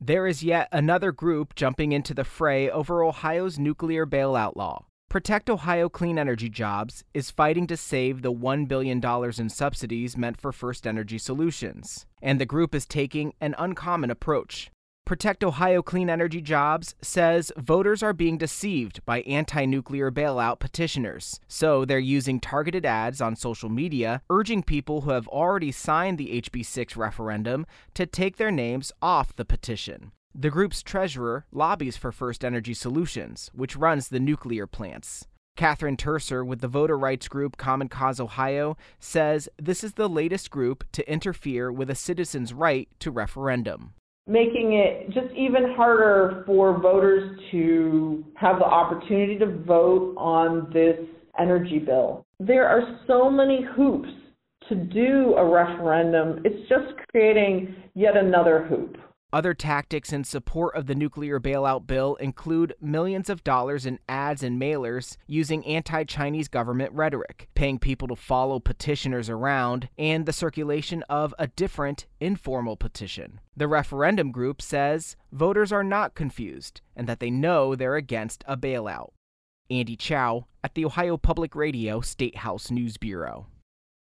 There is yet another group jumping into the fray over Ohio's nuclear bailout law. Protect Ohio Clean Energy Jobs is fighting to save the $1 billion in subsidies meant for FirstEnergy Solutions, and the group is taking an uncommon approach. Protect Ohio Clean Energy Jobs says voters are being deceived by anti-nuclear bailout petitioners, so they're using targeted ads on social media, urging people who have already signed the HB 6 referendum to take their names off the petition. The group's treasurer lobbies for FirstEnergy Solutions, which runs the nuclear plants. Catherine Terser with the voter rights group Common Cause Ohio says this is the latest group to interfere with a citizen's right to referendum, making it just even harder for voters to have the opportunity to vote on this energy bill. There are so many hoops to do a referendum. It's just creating yet another hoop. Other tactics in support of the nuclear bailout bill include millions of dollars in ads and mailers using anti-Chinese government rhetoric, paying people to follow petitioners around, and the circulation of a different, informal petition. The referendum group says voters are not confused and that they know they're against a bailout. Andy Chow at the Ohio Public Radio State House News Bureau.